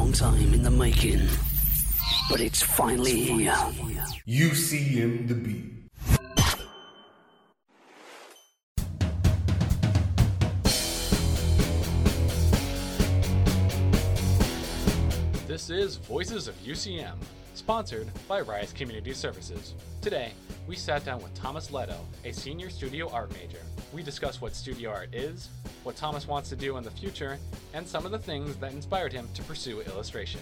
long time in the making, but it's finally here. UCM The Beat. This is Voices of UCM, sponsored by Rise Community Services. Today, we sat down with Thomas Leto, a senior studio art major. We discussed what studio art is, what Thomas wants to do in the future, and some of the things that inspired him to pursue illustration.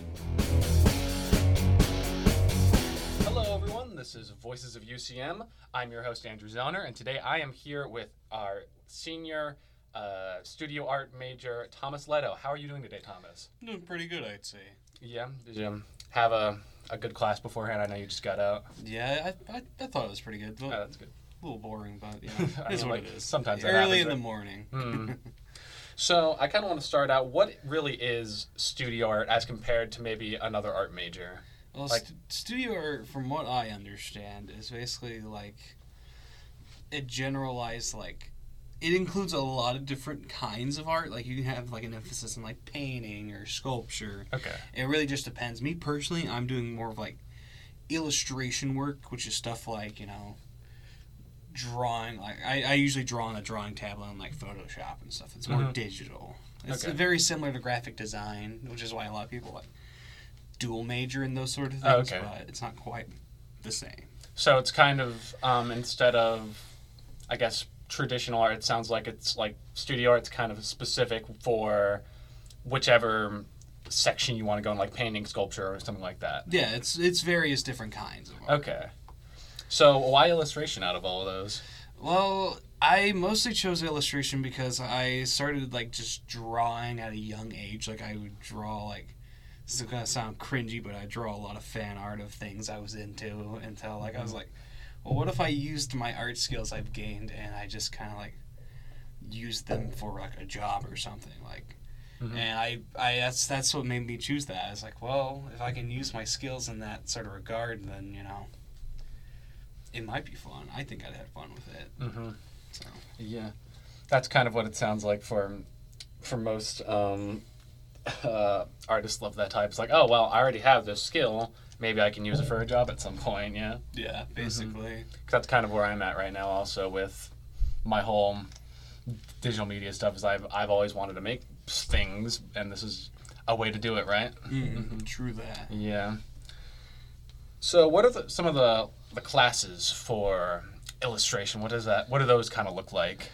Hello everyone, this is Voices of UCM. I'm your host Andrew Zoner, and today I am here with our senior studio art major, Thomas Leto. How are you doing today, Thomas? I'm doing pretty good, I'd say. Yeah, did you have a good class beforehand? I know you just got out. Yeah, I thought it was pretty good. Oh, that's good. A little boring, but yeah, it's what it is. Sometimes that early happens, in the right? morning. So I kind of want to start out. What really is studio art as compared to maybe another art major? Well, Like- studio art, from what I understand, is basically like a generalized it includes a lot of different kinds of art. Like, you can have, an emphasis in, painting or sculpture. Okay. It really just depends. Me, personally, I'm doing more of, illustration work, which is stuff drawing. I usually draw on a drawing tablet on, Photoshop and stuff. It's more digital. It's Okay. very similar to graphic design, which is why a lot of people, dual major in those sort of Oh, things, okay. but it's not quite the same. So it's kind of instead of, I guess, traditional art, it sounds like it's studio art's kind of specific for whichever section you want to go in, painting, sculpture, or something like that. Yeah, it's various different kinds of art. Okay. So why illustration out of all of those? Well, I mostly chose illustration because I started just drawing at a young age. I would draw this is gonna sound cringy, but I draw a lot of fan art of things I was into until I was well, what if I used my art skills I've gained and I just kind of used them for a job or something and I that's what made me choose that. I was well, if I can use my skills in that sort of regard, then it might be fun. I think I'd have fun with it. Mm-hmm. So Yeah, that's kind of what it sounds like for most artists love that type. It's oh, well, I already have this skill. Maybe I can use it for a job at some point, yeah? yeah, basically. 'Cause that's kind of where I'm at right now also with my whole digital media stuff is I've always wanted to make things, and this is a way to do it, right? True that. Yeah. So what are some of the classes for illustration? What do those kind of look like?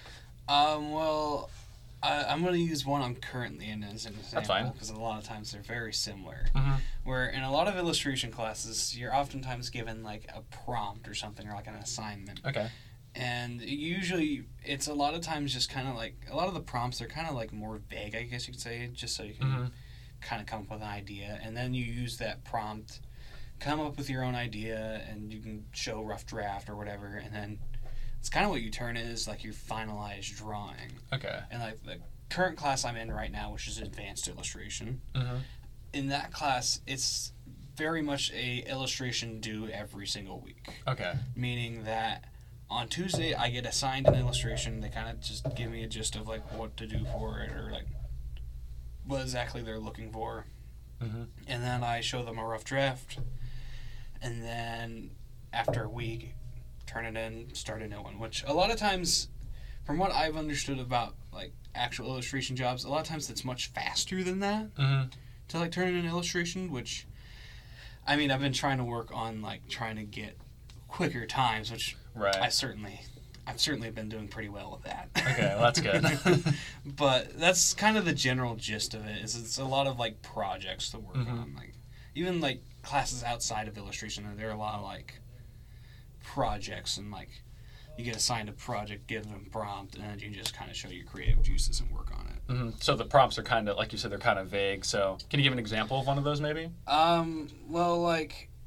Well, I'm going to use one I'm currently in as an example. That's fine. Because a lot of times they're very similar. Mm-hmm. Where in a lot of illustration classes, you're oftentimes given a prompt or something, or an assignment. Okay. And usually, it's a lot of times just kind of a lot of the prompts are kind of more vague, I guess you could say, just so you can kind of come up with an idea. And then you use that prompt, come up with your own idea, and you can show rough draft or whatever. And then it's kind of what you turn it is your finalized drawing. Okay. And the current class I'm in right now, which is advanced illustration, Mm-hmm. in that class, it's very much a illustration due every single week. Okay. Meaning that on Tuesday, I get assigned an illustration. They kind of just give me a gist of what to do for it, or what exactly they're looking for. Mm-hmm. And then I show them a rough draft. And then after a week, turn it in, start a new one. Which a lot of times, from what I've understood about actual illustration jobs, a lot of times it's much faster than that Mm-hmm. to turn in an illustration. Which, I mean, I've been trying to work on trying to get quicker times, which Right. I've certainly been doing pretty well with that. Okay, well, that's good. But that's kind of the general gist of it. Is it's a lot of projects to work Mhm. on. Even classes outside of illustration, there are a lot of projects, and you get assigned a project, give them a prompt, and then you just kind of show your creative juices and work on it. Mm-hmm. So the prompts are kind of, like you said, they're kind of vague. So can you give an example of one of those maybe? Well,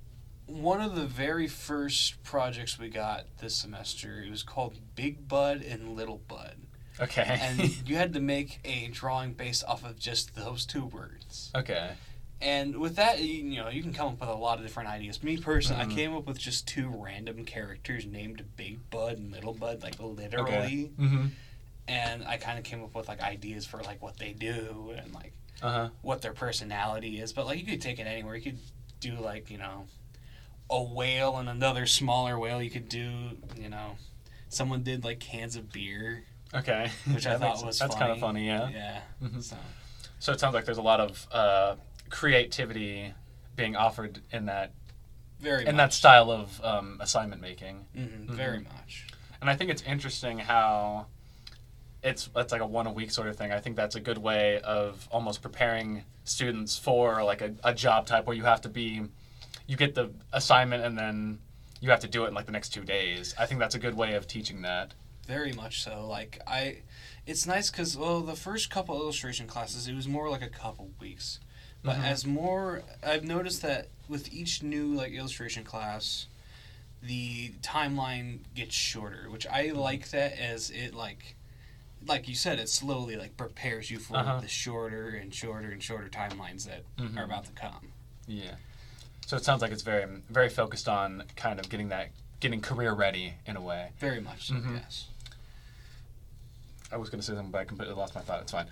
one of the very first projects we got this semester, it was called Big Bud and Little Bud. Okay. And you had to make a drawing based off of just those two words. Okay. And with that, you can come up with a lot of different ideas. Me personally, Mhm. I came up with just two random characters named Big Bud and Little Bud, literally. Okay. Mm-hmm. And I kind of came up with ideas for what they do, and what their personality is. But like you could take it anywhere. You could do like, you know, a whale and another smaller whale. You could do, you know, someone did like cans of beer. Okay. Which I thought was that's funny. kind of funny, yeah. Yeah. Mm-hmm. So it sounds like there's a lot of creativity being offered in that that style of assignment making. Mm-hmm. Very much. And I think it's interesting how it's like a 1 a week sort of thing. I think that's a good way of almost preparing students for like a job type where you get the assignment and then you have to do it in like the next 2 days. I think that's a good way of teaching that. Very much so. Like it's nice because the first couple illustration classes it was more like a couple weeks, but I've noticed that with each new like illustration class, the timeline gets shorter, which I like that as it like you said, it slowly like prepares you for the shorter and shorter and shorter timelines that are about to come. Yeah. So it sounds like it's very very focused on kind of getting career ready in a way. Very much so. Yes. I was going to say something, but I completely lost my thought. It's fine.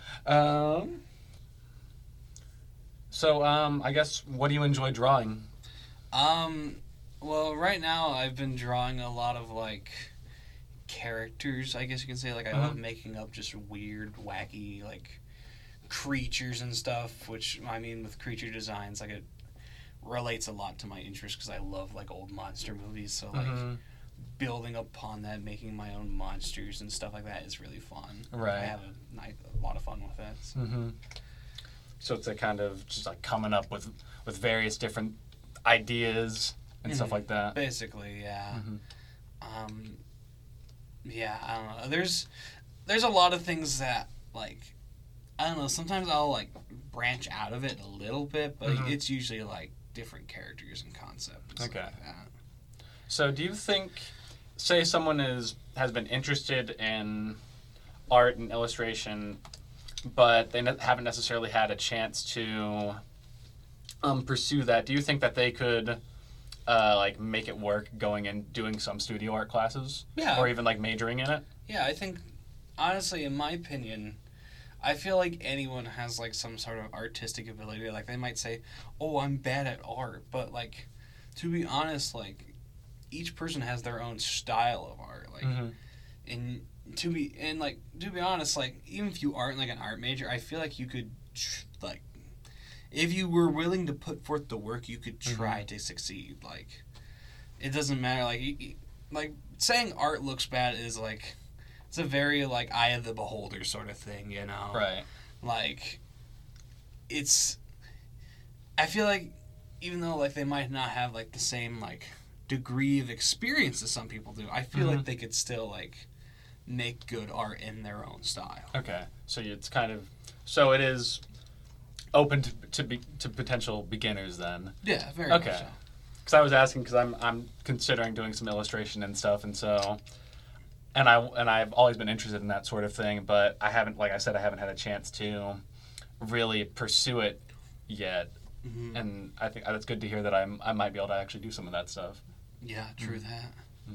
So, I guess, what do you enjoy drawing? Well, right now I've been drawing a lot of, like, characters, I guess you can say. Like, I love making up just weird, wacky, like, creatures and stuff, which, I mean, with creature designs, like, it relates a lot to my interest because I love, like, old monster movies, so, like... building upon that, making my own monsters and stuff like that is really fun. Right. I have a lot of fun with it. So. So it's a kind of just like coming up with various different ideas and stuff like that. Basically, yeah. Yeah, I don't know. There's a lot of things that like I don't know. Sometimes I'll like branch out of it a little bit, but it's usually like different characters and concepts. Okay. Like that. So do you think, say someone has been interested in art and illustration, but they haven't necessarily had a chance to pursue that, do you think that they could like make it work going and doing some studio art classes? Yeah. Or even like majoring in it? Yeah, I think, honestly, in my opinion, I feel like anyone has like some sort of artistic ability. Like they might say, oh, I'm bad at art, but like, to be honest, like, each person has their own style of art, like, and to be honest, like, even if you aren't like an art major, I feel like you could, like, if you were willing to put forth the work, you could try to succeed. Like, it doesn't matter. Like saying art looks bad is like, it's a very like eye of the beholder sort of thing, you know? Right. Like, I feel like even though like they might not have like the same like degree of experience as some people do, I feel like they could still like make good art in their own style. Okay, so it's kind of it is open to potential beginners then. Yeah, very much so. Because I was asking because I'm considering doing some illustration and stuff, and so I've always been interested in that sort of thing, but I haven't, like I said, I haven't had a chance to really pursue it yet. And I think that's good to hear that I might be able to actually do some of that stuff. Yeah, true that.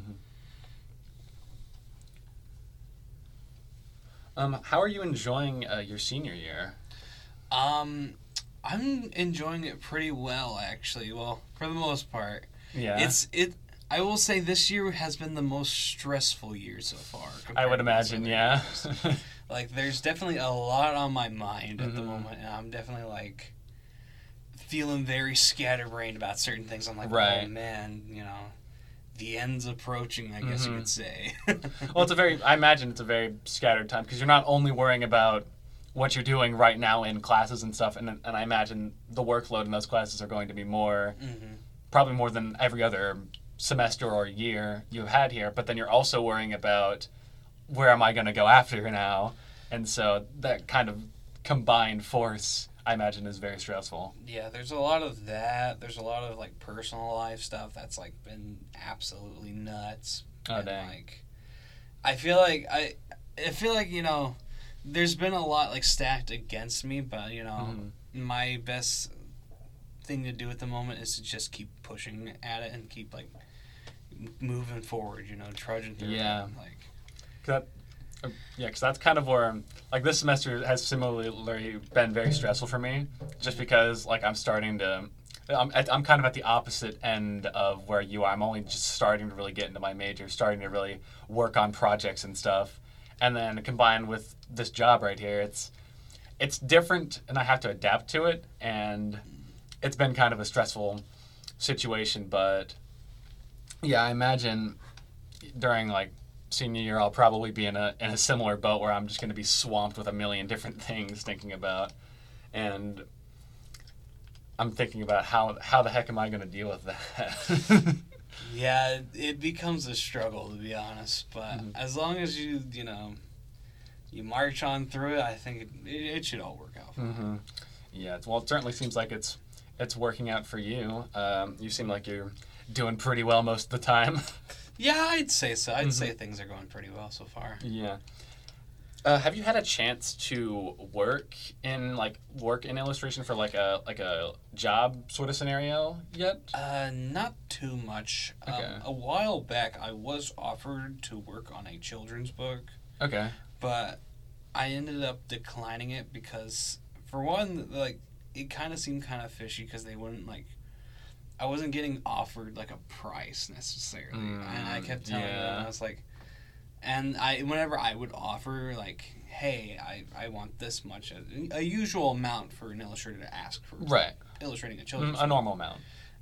How are you enjoying your senior year? I'm enjoying it pretty well, actually. Well, for the most part. Yeah. I will say this year has been the most stressful year so far. I would imagine, yeah. Like, there's definitely a lot on my mind at the moment, and I'm definitely like feeling very scatterbrained about certain things. I'm like, oh man, you know, the end's approaching, I guess you could say. Well, I imagine it's a very scattered time because you're not only worrying about what you're doing right now in classes and stuff, and I imagine the workload in those classes are going to be more, probably more than every other semester or year you've had here, but then you're also worrying about where am I going to go after now, and so that kind of combined force, I imagine, is very stressful. Yeah, there's a lot of that. There's a lot of like personal life stuff that's like been absolutely nuts. Oh, and, dang. Like, I feel like you know, there's been a lot like stacked against me, but you know, my best thing to do at the moment is to just keep pushing at it and keep like moving forward. You know, trudging through. Yeah. It, like Yeah, because that's kind of where, like, this semester has similarly been very stressful for me, just because, like, I'm starting to, I'm kind of at the opposite end of where you are. I'm only just starting to really get into my major, starting to really work on projects and stuff, and then combined with this job right here, it's different, and I have to adapt to it, and it's been kind of a stressful situation, but yeah, I imagine during, like, senior year, I'll probably be in a similar boat where I'm just going to be swamped with a million different things thinking about, and I'm thinking about how the heck am I going to deal with that? Yeah, it becomes a struggle, to be honest, but as long as you march on through it, I think it should all work out fine. Yeah, well, it certainly seems like it's working out for you. You seem like you're doing pretty well most of the time. Yeah, I'd say so. I'd say things are going pretty well so far. Yeah. Have you had a chance to work in illustration for like a job sort of scenario yet? Not too much. Okay. A while back, I was offered to work on a children's book, Okay. but I ended up declining it because, for one, like, it kind of seemed kind of fishy because they wouldn't, like, I wasn't getting offered, like, a price necessarily. And I kept telling them, I was like, and whenever I would offer, like, hey, I want this much, a usual amount for an illustrator to ask for illustrating a children's a normal amount.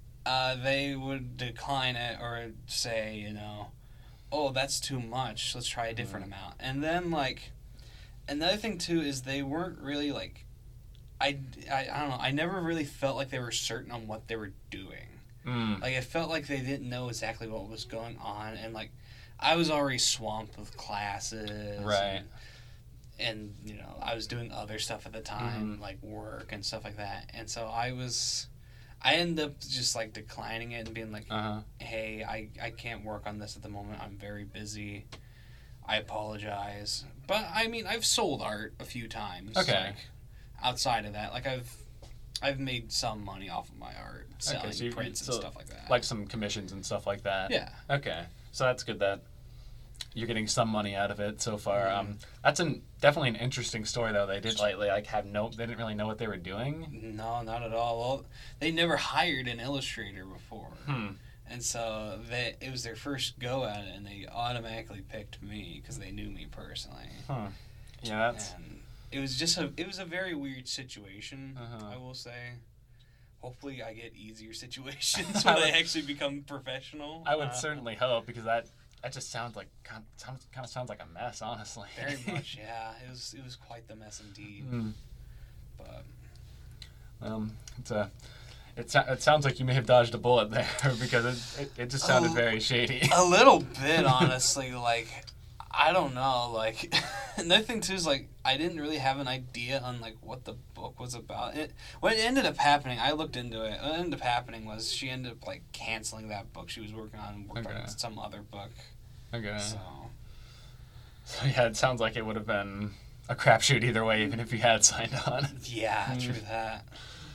They would decline it or say, oh, that's too much, let's try a different amount. And then, like, another thing, too, is they weren't really, like, I don't know, I never really felt like they were certain on what they were doing. Like, it felt like they didn't know exactly what was going on, and, like, I was already swamped with classes. Right. And I was doing other stuff at the time, like work and stuff like that. And so I ended up just, like, declining it and being like, hey, I can't work on this at the moment. I'm very busy. I apologize. But, I mean, I've sold art a few times. Okay. Like, outside of that, like, I've made some money off of my art, selling prints and stuff like that. Like some commissions and stuff like that. Yeah. Okay. So that's good that you're getting some money out of it so far. That's definitely an interesting story, though. They did they didn't really know what they were doing. No, not at all. Well, they never hired an illustrator before, and so it was their first go at it, and they automatically picked me because they knew me personally. Yeah, that's. And it was a very weird situation. I will say. Hopefully, I get easier situations when I actually become professional. I would certainly hope, because that just sounds like kind of sounds like a mess, honestly. Very much, yeah. It was quite the mess indeed. But it sounds like you may have dodged a bullet there, because it just sounded very shady. A little bit, honestly. Like, I don't know. Like, another thing too is, like, I didn't really have an idea on, like, what the book was about. What ended up happening, I looked into it. What ended up happening was she ended up, like, canceling that book she was working on and worked on some other book. Okay. So yeah, it sounds like it would have been a crapshoot either way, even if you had signed on. Yeah, true that.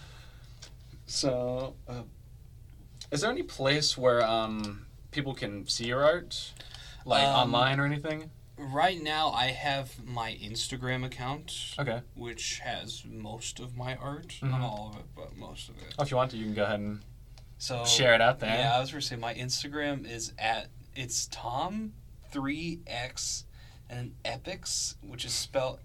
So, is there any place where people can see your art, like online or anything? Right now, I have my Instagram account. Okay. Which has most of my art. Not all of it, but most of it. Oh, if you want to, you can go ahead and share it out there. Yeah, I was going to say, my Instagram is it's Tom3X and Epix, which is spelled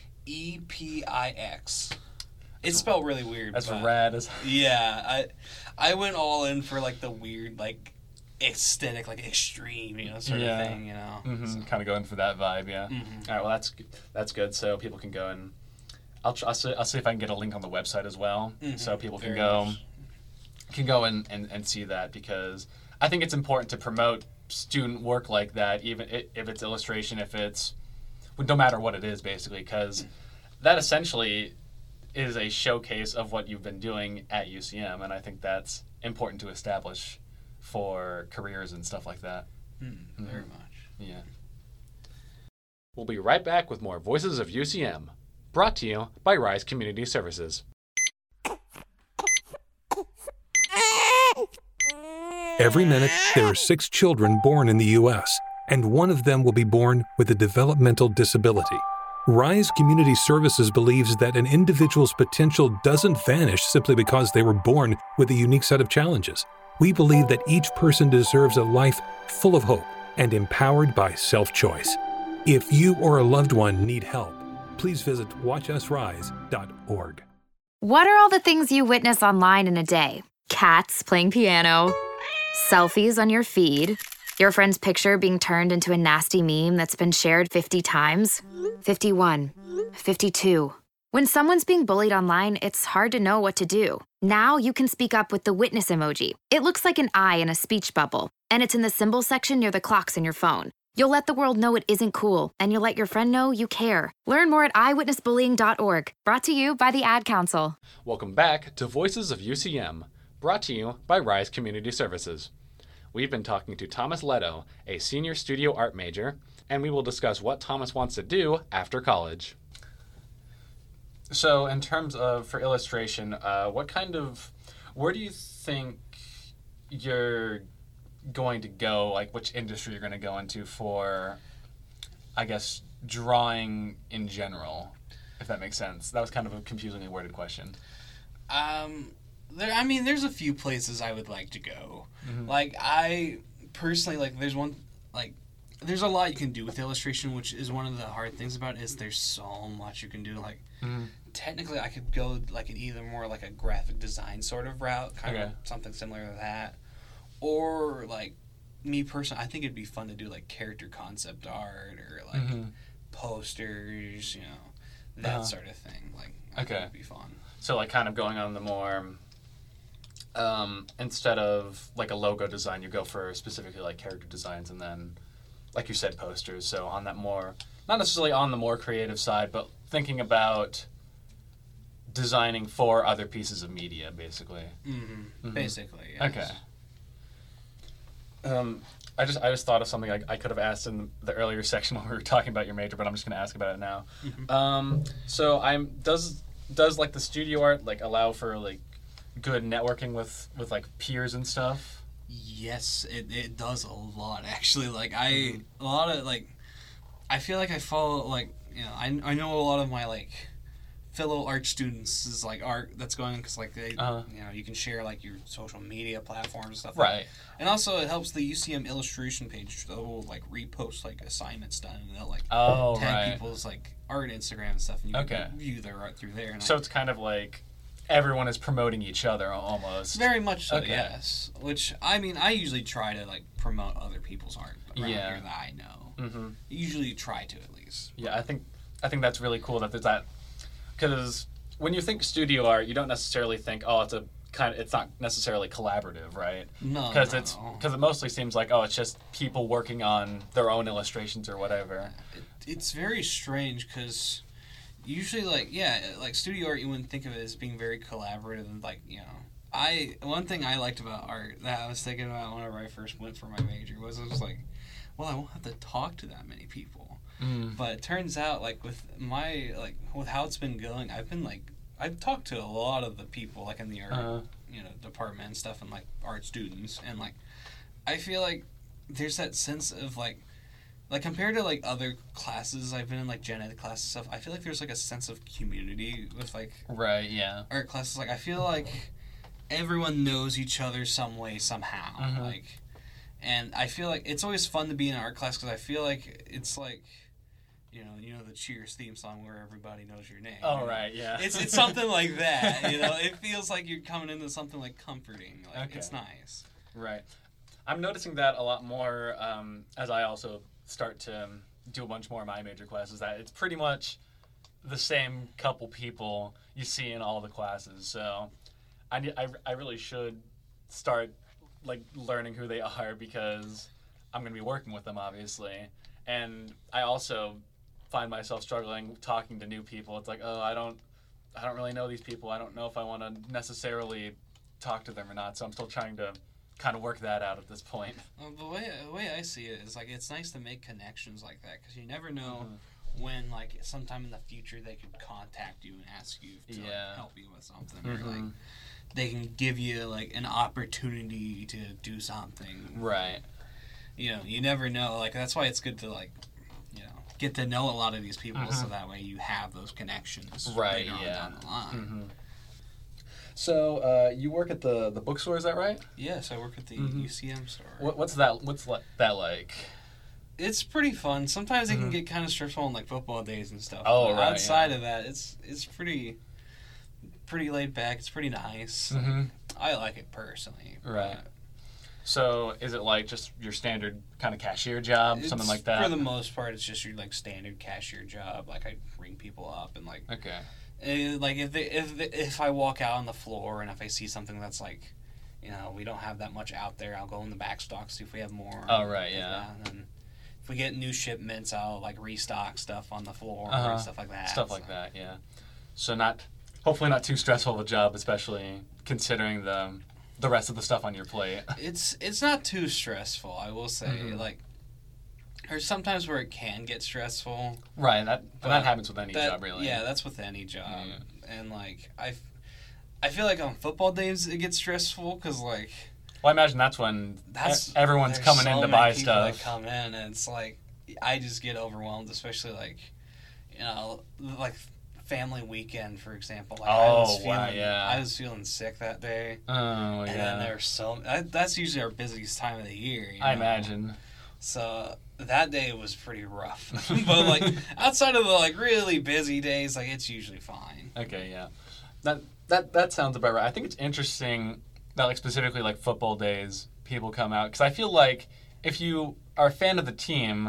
EPIX. It's spelled really weird. That's rad as. Yeah, I went all in for, like, the weird, like, aesthetic, like, extreme, sort of thing, So. Kind of going for that vibe, yeah. All right, well, that's good. So people can go and I'll see if I can get a link on the website as well, so people can go and see that, because I think it's important to promote student work like that, even if it's illustration, if it's no matter what it is, basically, because that essentially is a showcase of what you've been doing at UCM, and I think that's important to establish for careers and stuff like that. Very much. Yeah. We'll be right back with more Voices of UCM, brought to you by Rise Community Services. Every minute, there are 6 children born in the U.S., and one of them will be born with a developmental disability. Rise Community Services believes that an individual's potential doesn't vanish simply because they were born with a unique set of challenges. We believe that each person deserves a life full of hope and empowered by self-choice. If you or a loved one need help, please visit watchusrise.org. What are all the things you witness online in a day? Cats playing piano, selfies on your feed, your friend's picture being turned into a nasty meme that's been shared 50 times, 51, 52. When someone's being bullied online, it's hard to know what to do. Now you can speak up with the witness emoji. It looks like an eye in a speech bubble, and it's in the symbol section near the clocks in your phone. You'll let the world know it isn't cool, and you'll let your friend know you care. Learn more at eyewitnessbullying.org. Brought to you by the Ad Council. Welcome back to Voices of UCM, brought to you by Rise Community Services. We've been talking to Thomas Leto, a senior studio art major, and we will discuss what Thomas wants to do after college. So, in terms of, for illustration, where do you think you're going to go, like which industry you're going to go into for, I guess, drawing in general, if that makes sense? That was kind of a confusingly worded question. There's a few places I would like to go. Mm-hmm. Like, I personally, there's a lot you can do with illustration, which is one of the hard things about it, is there's so much you can do. Like, technically, I could go, like, in either more, like, a graphic design sort of route, kind of something similar to that. Or, like, me personally, I think it'd be fun to do, like, character concept art or, like, posters, that sort of thing. Like, I think it'd be fun. So, like, kind of going on the more, instead of, like, a logo design, you go for specifically, like, character designs and then, like you said, posters. So on that more, not necessarily on the more creative side, but thinking about designing for other pieces of media, basically. Basically, yes. Okay. I just thought of something I could have asked in the earlier section when we were talking about your major, but I'm just going to ask about it now. So does like the studio art like allow for like good networking with like peers and stuff? Yes, it does a lot, actually. Like, I feel like I follow, like, I know a lot of my, like, fellow art students is, like, art that's going on, because, like, they, you can share, like, your social media platforms and stuff. Right. And also, it helps the UCM illustration page. They'll, like, repost, like, assignments done, and they'll, like, tag people's, like, art Instagram and stuff, and you can view their art through there. And so it's kind of like everyone is promoting each other almost. Very much so, yes. Which, I mean, I usually try to, like, promote other people's art around here that I know. Usually try to, at least. Yeah, I think that's really cool that there's that, because when you think studio art, you don't necessarily think, it's not necessarily collaborative, right? No, because it mostly seems like, it's just people working on their own illustrations or whatever. It's very strange, because usually, like studio art, you wouldn't think of it as being very collaborative, and, like, one thing I liked about art that I was thinking about whenever I first went for my major was I was like, well, I won't have to talk to that many people. But it turns out, like, with how it's been going, I've talked to a lot of the people, like, in the art, department and stuff, and, like, art students, and, like, I feel like there's that sense of, like, compared to, like, other classes I've been in, like, gen ed classes and stuff, I feel like there's, like, a sense of community with, like... Right, yeah. Art classes. Like, I feel like everyone knows each other some way, somehow. Like, and I feel like it's always fun to be in an art class, because I feel like it's, like, the Cheers theme song where everybody knows your name. Oh, right, yeah. It's something like that, It feels like you're coming into something, like, comforting. Like, it's nice. Right. I'm noticing that a lot more as I also start to do a bunch more of my major classes, that it's pretty much the same couple people you see in all the classes. So I really should start, like, learning who they are, because I'm going to be working with them, obviously. And I also find myself struggling talking to new people. It's like, I don't really know these people. I don't know if I want to necessarily talk to them or not. So I'm still trying to kind of work that out at this point. The way I see it is, like, it's nice to make connections like that, because you never know when, like, sometime in the future they could contact you and ask you to like, help you with something, or, like, they can give you, like, an opportunity to do something. Right. you never know. Like, that's why it's good to, like, get to know a lot of these people so that way you have those connections Right, later on down the line. So, you work at the bookstore, is that right? Yes, I work at the UCM store. What's that like? It's pretty fun. Sometimes it can get kind of stressful on like football days and stuff. Oh, but right. Outside of that, it's pretty laid back. It's pretty nice. I like it personally. Right. So is it like just your standard kind of cashier job, something like that? For the most part, it's just your like standard cashier job. Like I ring people up and like. Okay. Like if I walk out on the floor and if I see something that's like, we don't have that much out there, I'll go in the back stock, see if we have more. Oh, right, yeah. And then if we get new shipments, I'll like restock stuff on the floor and stuff like that. Stuff like that, yeah. So hopefully not too stressful of a job, especially considering the rest of the stuff on your plate. It's not too stressful, I will say. Like, there's sometimes where it can get stressful. Right, that happens with any job, really. Yeah, that's with any job. And like I feel like on football days it gets stressful because like. Well, I imagine that's when everyone's coming in to buy stuff. That come in, and it's like I just get overwhelmed, especially like like family weekend, for example. Like, I was feeling sick that day. Oh, yeah. And then there's that's usually our busiest time of the year. I imagine. So that day was pretty rough. But like outside of the like really busy days, like it's usually fine. Okay, yeah. That sounds about right. I think it's interesting that like specifically like football days people come out, because I feel like if you are a fan of the team,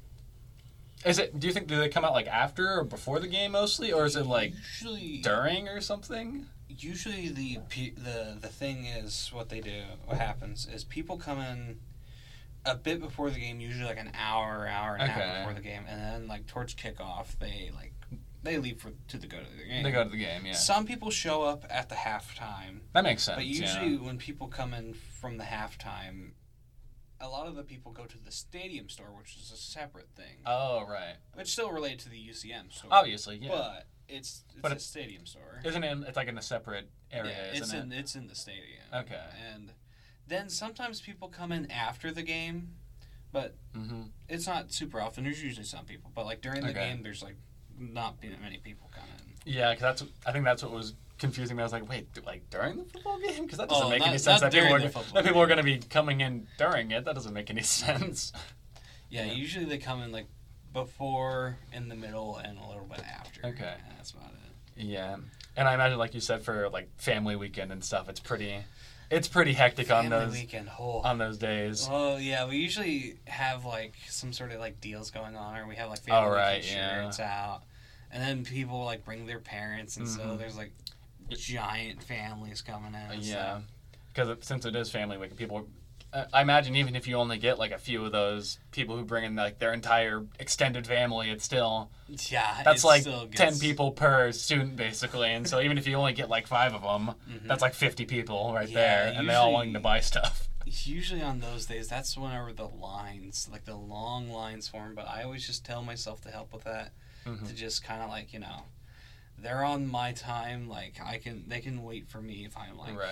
do they come out like after or before the game mostly, or is it like usually during or something? Usually the thing is what happens is people come in a bit before the game, usually like an hour and a half before the game, and then like towards kickoff they leave to go to the game. They go to the game, yeah. Some people show up at the halftime. That makes sense. But usually when people come in from the halftime, a lot of the people go to the stadium store, which is a separate thing. Oh, right. It's still related to the UCM store. Obviously, yeah. But it's a stadium store. Isn't it? It's like in a separate area, isn't it? It's in the stadium. Okay. And then sometimes people come in after the game, but it's not super often. There's usually some people. But like during the game, there's like not many people come in. Yeah, because I think that's what was confusing me. I was like, wait, like during the football game? Because that doesn't make any sense. That people are going to be coming in during it. That doesn't make any sense. Yeah, usually they come in like before, in the middle, and a little bit after. Okay. And that's about it. Yeah. And I imagine, like you said, for like family weekend and stuff, it's pretty hectic on those days. Well, yeah, we usually have like some sort of like deals going on, or we have like family shirts out. And then people like bring their parents, and so there's like giant families coming in. Yeah, because since it is family week, people. I imagine even if you only get like a few of those people who bring in like their entire extended family, it's still that's like 10 people per student basically, and so even if you only get like 5 of them, that's like 50 people right there, and they all wanting to buy stuff. Usually on those days, that's whenever the long lines form. But I always just tell myself to help with that. To just kind of like, they're on my time. Like they can wait for me if I'm like,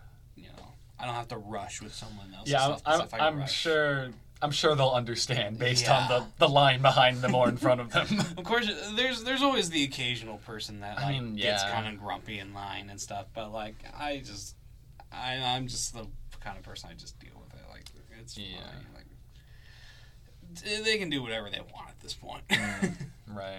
I don't have to rush with someone else. Yeah, I'm sure they'll understand based on the line behind them or in front of them. Of course, there's always the occasional person that gets kind of grumpy in line and stuff. But like, I'm just the kind of person I just deal with it. Like it's fine. Like they can do whatever they want at this point. Right.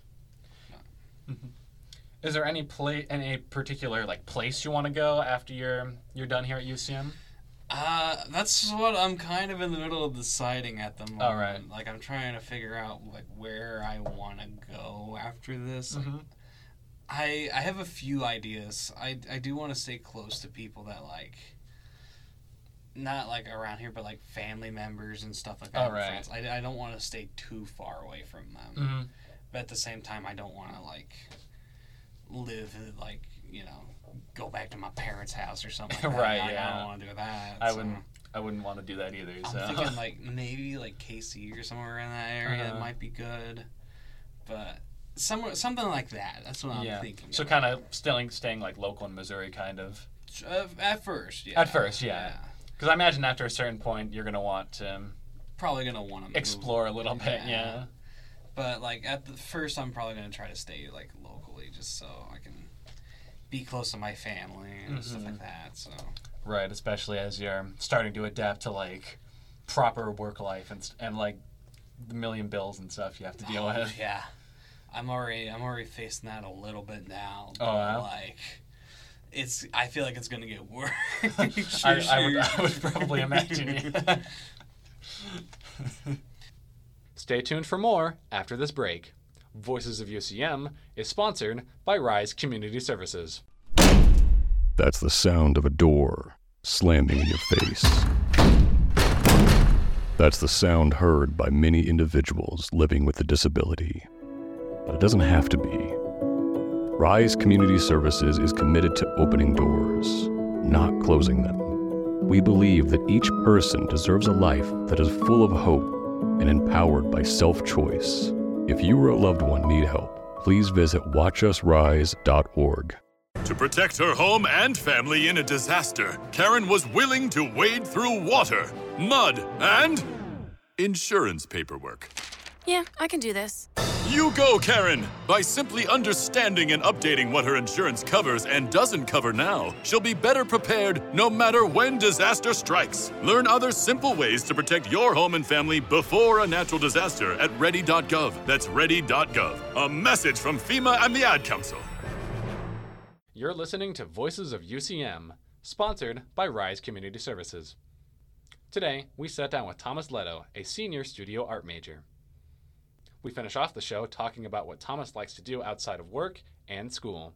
Is there any particular like place you want to go after you're done here at UCM? That's what I'm kind of in the middle of deciding at the moment. All right. Like I'm trying to figure out like where I want to go after this. Like, I have a few ideas. I do want to stay close to people that like. Not like around here, but like family members and stuff like that. Oh, right. Friends. I don't want to stay too far away from them. But at the same time, I don't want to like live like go back to my parents' house or something like that. Right. Like, yeah. I don't want to do that. I wouldn't want to do that either. So. I'm thinking like maybe like KC or somewhere in that area might be good, but something like that. That's what I'm thinking. So kind of staying like local in Missouri, kind of. At first, yeah. At first, yeah. Because I imagine after a certain point, you're going to want to probably gonna want to explore a little bit. Yeah. But like at the first, I'm probably gonna try to stay like locally, just so I can be close to my family and stuff like that. So. Right, especially as you're starting to adapt to like proper work life and like the million bills and stuff you have to deal with. Yeah, I'm already facing that a little bit now. Oh, wow. Like, I feel like it's gonna get worse. I would probably imagine. Stay tuned for more after this break. Voices of UCM is sponsored by Rise Community Services. That's the sound of a door slamming in your face. That's the sound heard by many individuals living with a disability. But it doesn't have to be. Rise Community Services is committed to opening doors, not closing them. We believe that each person deserves a life that is full of hope and empowered by self-choice. If you or a loved one need help, please visit watchusrise.org. To protect her home and family in a disaster, Karen was willing to wade through water, mud, and insurance paperwork. Yeah, I can do this. You go, Karen! By simply understanding and updating what her insurance covers and doesn't cover now, she'll be better prepared no matter when disaster strikes. Learn other simple ways to protect your home and family before a natural disaster at ready.gov. That's ready.gov. A message from FEMA and the Ad Council. You're listening to Voices of UCM, sponsored by Rise Community Services. Today, we sat down with Thomas Leto, a senior studio art major. We finish off the show talking about what Thomas likes to do outside of work and school.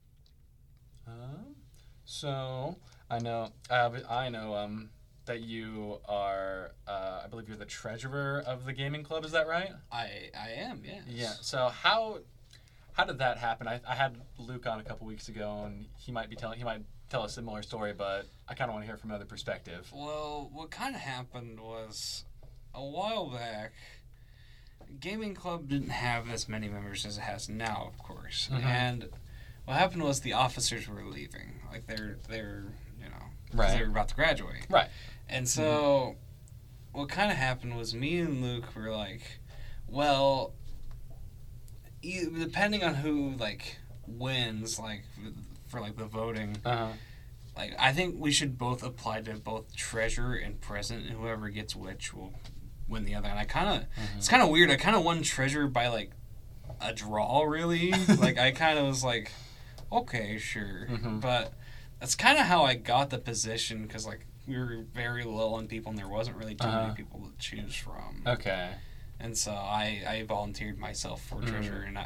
So I know that you are, I believe you're the treasurer of the gaming club. Is that right? I am, yes. Yeah. So how did that happen? I had Luke on a couple weeks ago, and he might tell a similar story, but I kind of want to hear from another perspective. Well, what kind of happened was a while back, Gaming Club didn't have as many members as it has now, of course. Mm-hmm. And what happened was the officers were leaving. Like they're right. they were about to graduate. Right. And so what kind of happened was me and Luke were like, well, depending on who like wins, like for like the voting, like I think we should both apply to both treasurer and president, and whoever gets which will win the other. And I kind of it's kind of weird. I kind of won treasurer by like a draw, really. Like I kind of was like, okay, sure, but that's kind of how I got the position, because like we were very low on people and there wasn't really too many people to choose from. Okay. And so I volunteered myself for treasurer, and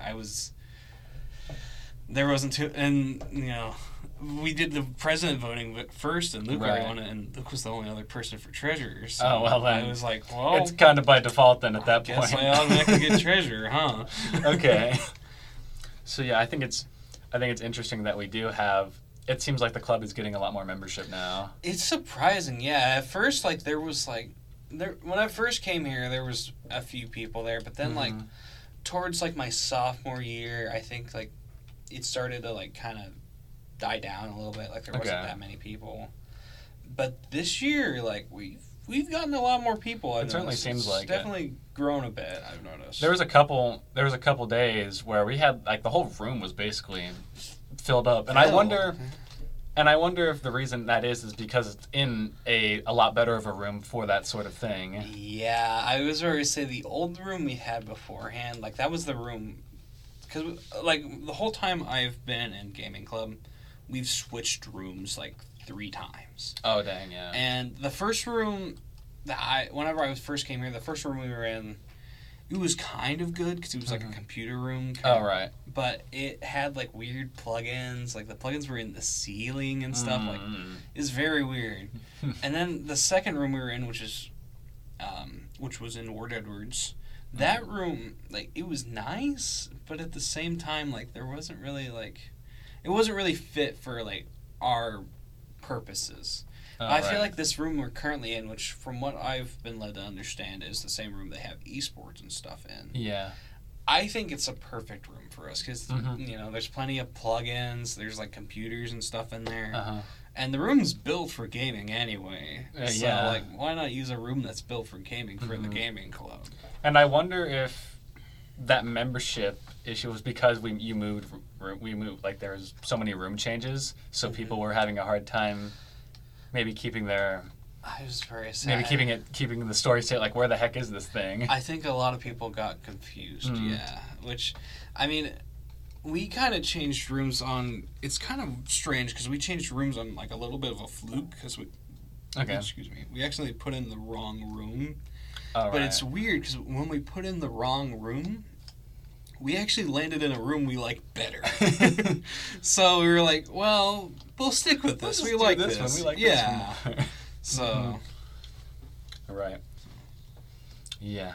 there wasn't too, and you know, we did the president voting first, and Luke already won it, and Luke was the only other person for treasurer. So then I was like, well, it's kind of by default then at that guess point. I automatically get treasurer, huh? Okay. So yeah, I think it's interesting that we do have. It seems like the club is getting a lot more membership now. It's surprising, yeah. At first, like there was like. When I first came here, there was a few people there, but then like towards like my sophomore year, I think like it started to like kind of die down a little bit. Like there wasn't that many people, but this year like we've gotten a lot more people. It certainly seems like definitely grown a bit. I've noticed. There was a couple days where we had like the whole room was basically filled up, and I wonder if the reason that is because it's in a lot better of a room for that sort of thing. Yeah, I was already say the old room we had beforehand, like that was the room, because like the whole time I've been in Gaming Club, we've switched rooms like 3 times. Oh dang, yeah. And the first room whenever I first came here, the first room we were in, it was kind of good because it was like a computer room. Right. But it had like weird plugins. Like the plugins were in the ceiling and stuff. Like it's very weird. And then the second room we were in, which was in Ward Edwards, that room, like it was nice, but at the same time, like there wasn't really like, it wasn't really fit for like our purposes. I feel like this room we're currently in, which from what I've been led to understand is the same room they have esports and stuff in. Yeah. I think it's a perfect room for us because, you know, there's plenty of plugins. There's like computers and stuff in there. And the room's built for gaming anyway. So, yeah. like, why not use a room that's built for gaming for the gaming club? And I wonder if that membership issue was because we moved, like there's so many room changes, so people were having a hard time maybe keeping their... I was very sad. Maybe keeping the story straight, like, where the heck is this thing? I think a lot of people got confused, yeah. Which, I mean... We kind of changed rooms on... It's kind of strange, because we changed rooms on, like, a little bit of a fluke, because we... Okay. Excuse me. We actually put in the wrong room. Oh, but right. it's weird, because when we put in the wrong room, we actually landed in a room we like better. So we were like, well, we'll stick with this. We like this one. We like this one. So... Right. Yeah.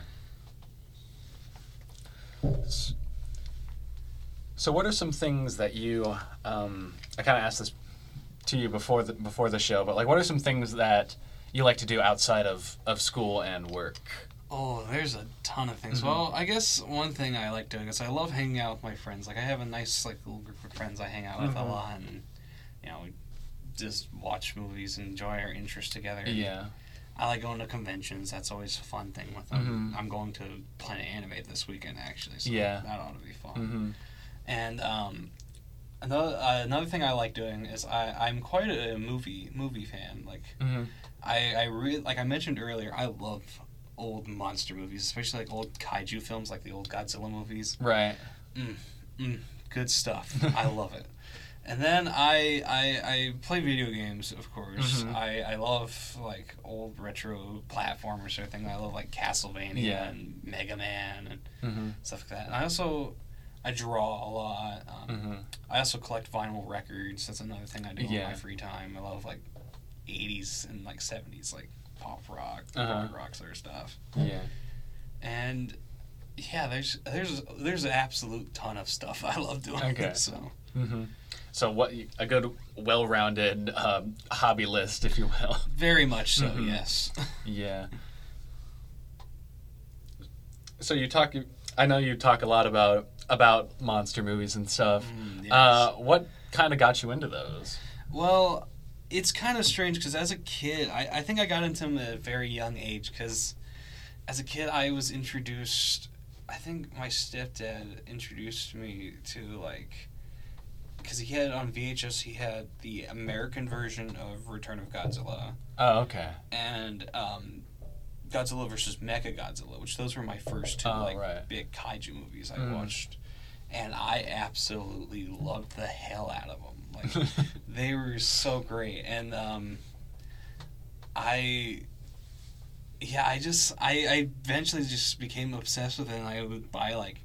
So what are some things that you, I kind of asked this to you before the show, but like what are some things that you like to do outside of school and work? Oh, there's a ton of things. Well, I guess one thing I like doing is I love hanging out with my friends. Like I have a nice like little group of friends I hang out with a lot, and you know, we just watch movies and enjoy our interests together. Yeah. I like going to conventions. That's always a fun thing with them. I'm going to Planet Animate this weekend actually, so that ought to be fun. And another thing I like doing is I'm quite a movie fan. Like I really, like I mentioned earlier, I love old monster movies, especially like old kaiju films, like the old Godzilla movies. Right. Good stuff. I love it. And then I play video games, of course. I love like old retro platformers or everything. I love like Castlevania and Mega Man and stuff like that. And I draw a lot. I also collect vinyl records. That's another thing I do in my free time. I love like 80s and like 70s like pop rock, rock sort of stuff. Yeah. And yeah, there's an absolute ton of stuff I love doing. Okay. So. So what a good, well-rounded hobby list, if you will. Very much so. Yes. Yeah. So I know you talk a lot about monster movies and stuff. Yes. What kind of got you into those? Well, it's kind of strange because as a kid, I think I got into them at a very young age because as a kid I was introduced, I think my stepdad introduced me to like, because he had on VHS, he had the American version of Return of Godzilla. Oh, okay. And Godzilla vs. Mechagodzilla, which those were my first two big kaiju movies I watched. And I absolutely loved the hell out of them. Like, they were so great. And I eventually just became obsessed with it, and I would buy like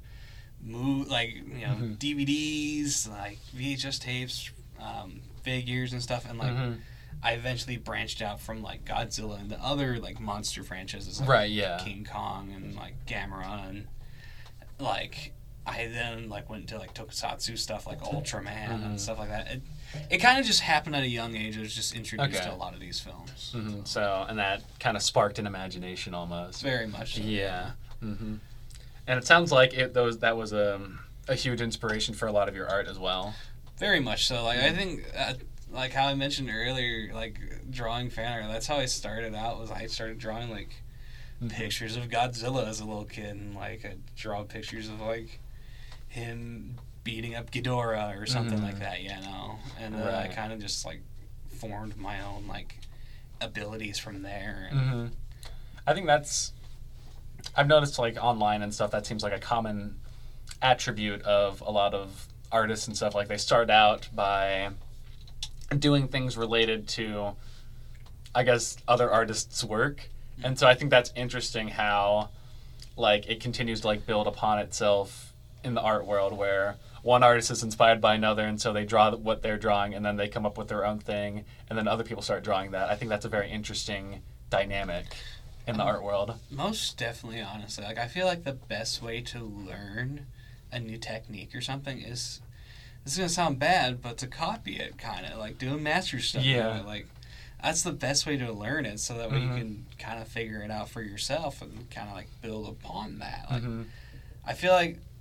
DVDs, like VHS tapes, figures and stuff, and like I eventually branched out from like Godzilla and the other like monster franchises, like King Kong and like Gamera, and like I then like went into like Tokusatsu stuff like Ultraman and stuff like that. It kind of just happened at a young age. I was just introduced to a lot of these films. So, and that kind of sparked an imagination almost. Very much so. Yeah. And it sounds like that was a huge inspiration for a lot of your art as well. Very much so. Like I think, like how I mentioned earlier, like drawing fan art. That's how I started out. Was I started drawing like pictures of Godzilla as a little kid, and like I'd draw pictures of like him beating up Ghidorah or something like that. You know, and I kind of just like formed my own like abilities from there. And I think I've noticed like online and stuff, that seems like a common attribute of a lot of artists and stuff. Like they start out by doing things related to, I guess, other artists' work. And so I think that's interesting how like it continues to like build upon itself in the art world, where one artist is inspired by another, and so they draw what they're drawing, and then they come up with their own thing, and then other people start drawing that. I think that's a very interesting dynamic in the art world. Most definitely, honestly. Like, I feel like the best way to learn a new technique or something is, this is going to sound bad, but to copy it, kind of. Like, doing master stuff. Yeah. Like, that's the best way to learn it, so that way you can kind of figure it out for yourself and kind of, like, build upon that. Like, I feel like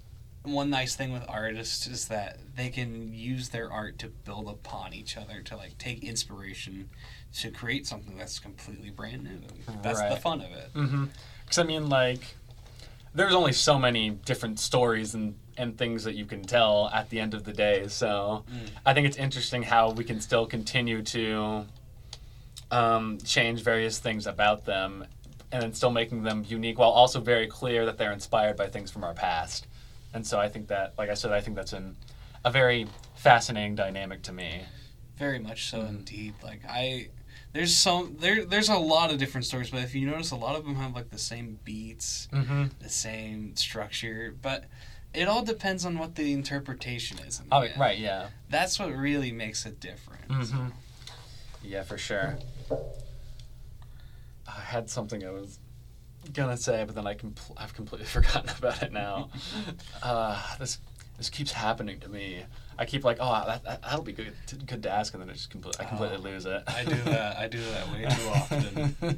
one nice thing with artists is that they can use their art to build upon each other, to like take inspiration to create something that's completely brand new. That's the fun of it. Because I mean, like, there's only so many different stories and things that you can tell at the end of the day. So I think it's interesting how we can still continue to change various things about them and then still making them unique while also very clear that they're inspired by things from our past. And so I think that, like I said, I think that's a very fascinating dynamic to me. Very much so, indeed. Like, there's a lot of different stories, but if you notice, a lot of them have like the same beats, the same structure, but it all depends on what the interpretation is. Right, yeah. That's what really makes it different. Yeah, for sure. I had something I was gonna say, but then I've completely forgotten about it now. This keeps happening to me. I keep like, that'll be good to ask, and then I completely lose it. I do that way too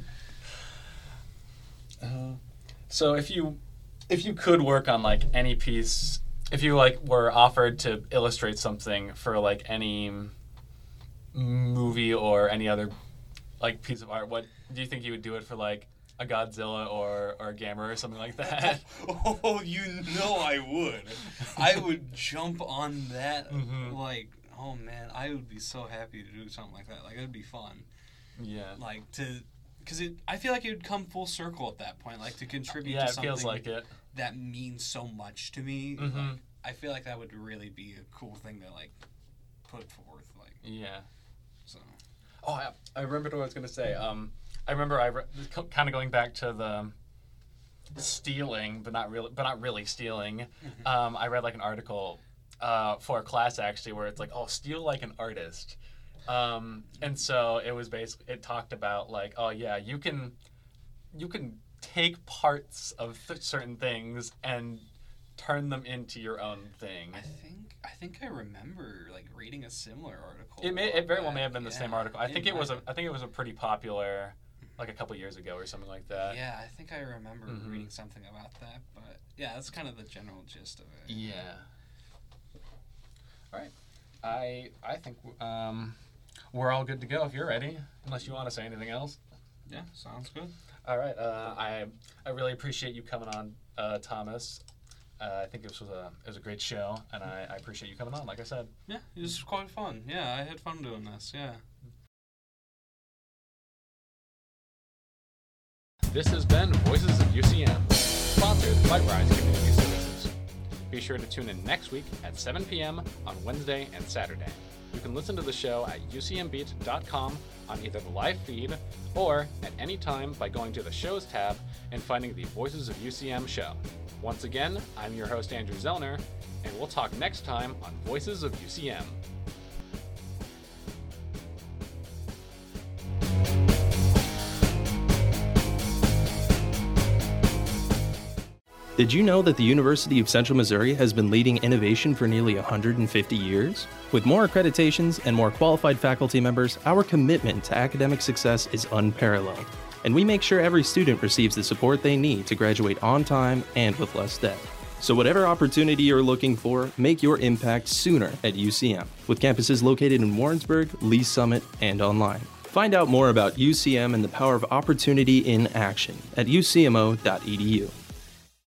often. So if you could work on like any piece, if you like were offered to illustrate something for like any movie or any other like piece of art, what do you think you would do it for, like a Godzilla or a Gamera or something like that? Oh, you know I would. I would jump on that. Like, oh man, I would be so happy to do something like that. Like, it'd be fun. Yeah. Like, because I feel like it would come full circle at that point. Like, to contribute to something feels like it. That means so much to me. Like, I feel like that would really be a cool thing to, like, put forth. Like, yeah. So. Oh, I remembered what I was going to say. I remember kind of going back to the stealing, but not really stealing. I read like an article for a class actually where it's like, steal like an artist. And so it was it talked about like, you can take parts of certain things and turn them into your own thing. I think I remember like reading a similar article. It very well may have been the same article. I think it was a pretty popular, like a couple years ago or something like that. Yeah, I think I remember reading something about that, but yeah, that's kind of the general gist of it. Yeah. All right. I think we're all good to go if you're ready, unless you want to say anything else. Yeah, sounds good. All right. I really appreciate you coming on, Thomas. I think this was a great show, and I appreciate you coming on, like I said. Yeah, it was quite fun. Yeah, I had fun doing this, yeah. This has been Voices of UCM, sponsored by Rise Community Services. Be sure to tune in next week at 7 p.m. on Wednesday and Saturday. You can listen to the show at ucmbeat.com on either the live feed or at any time by going to the Shows tab and finding the Voices of UCM show. Once again, I'm your host Andrew Zellner, and we'll talk next time on Voices of UCM. Did you know that the University of Central Missouri has been leading innovation for nearly 150 years? With more accreditations and more qualified faculty members, our commitment to academic success is unparalleled, and we make sure every student receives the support they need to graduate on time and with less debt. So whatever opportunity you're looking for, make your impact sooner at UCM, with campuses located in Warrensburg, Lee Summit, and online. Find out more about UCM and the power of opportunity in action at ucmo.edu.